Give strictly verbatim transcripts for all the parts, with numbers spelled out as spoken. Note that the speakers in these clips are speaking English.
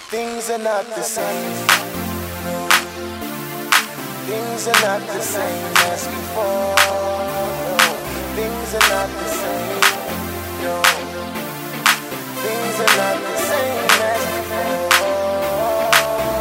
Things are not the same. No. Things are not the same as before. No. Things are not the same. No. Things are not the same as before.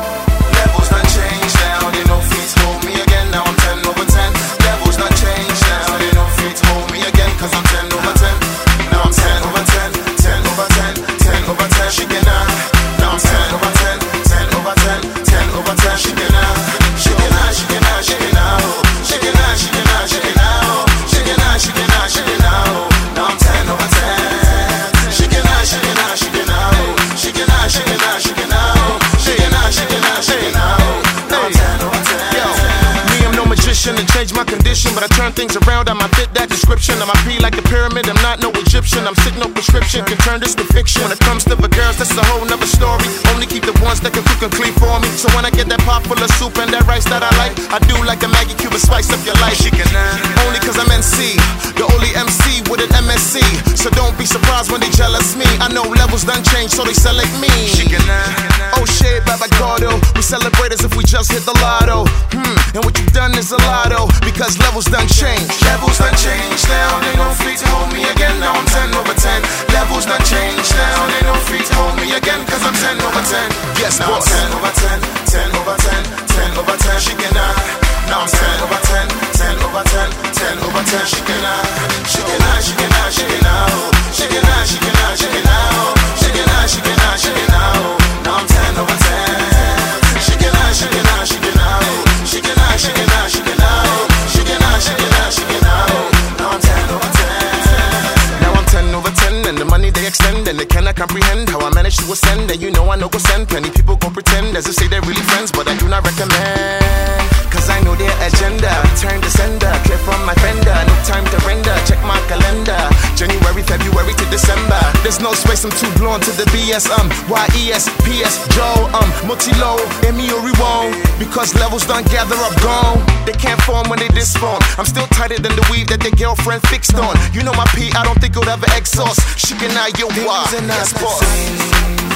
Levels done changed now. They no feet hold me again. Now I'm ten over ten. Levels done changed now. They no feet hold me again. Cause I'm ten over ten. Now I'm ten over ten. ten over ten. ten over ten. She can now. Now I'm ten over ten. ten over ten. ten over ten. She can now. She can now. She can now. She can now. She can now. She can now. She can now. She can now. She can now. She can now. Now I'm ten over ten. She can now. She can now. She can now. She can now. She can now. She can now. She can now. She can now. She can now. Now I'm ten over ten. Yo, me, I'm no magician to change my condition, but I turn things around. I might fit that description. I'm a P like the pyramid. I'm not no Egyptian. I'm sick, no prescription can turn this to fiction. When it comes to the girls, that's a whole nother story. Only keep the ones that can cook and clean for me. So when I get that pot full of soup and that rice that I like, I do like a Maggie Cube and spice up your life. She can uh, only cause I'm N C, the only M C with an M S C. So don't be surprised when they jealous me. I know levels done changed, so they select me. She can uh, oh shit, Baba Gordo. We celebrate as if we just hit the lotto. Hmm, and what you've done is a lotto, because levels done changed. Levels done changed now, they no free to hold me again. Now I'm ten over ten. Levels done changed now, they no free to hold me again, cause I'm ten over ten. Yes, now boss. I'm ten over ten, ten over ten, ten over ten. She can uh, now I'm ten over ten, ten over ten, ten over ten. She can uh, she can uh, she can uh, she can uh, she can uh, she can uh, she can uh, she can uh, she can uh, she can uh. Now I'm ten over ten. She can uh, she can uh, she can uh, she can uh, she can uh, she can uh, she can uh, she can uh, she can uh. Now I'm ten over ten. Now I'm ten over ten, and the money they extend, and they cannot comprehend how I managed to ascend. And you know I know go send plenty people go pretend as if say they're really friends, but I do not recommend. Cause I know their agenda. Return to sender, clear from my fender. No time to render, check my calendar. January, February to December. There's no space, I'm too blown to the B S. Um, Y E S, P S, Joe, um, Multi-Low, Emi Oriwon. Because levels done gather up gone. They can't form when they disform. I'm still tighter than the weave that their girlfriend fixed on. You know my P, I don't think it'll ever exhaust. She can eye your why. Yes, boss.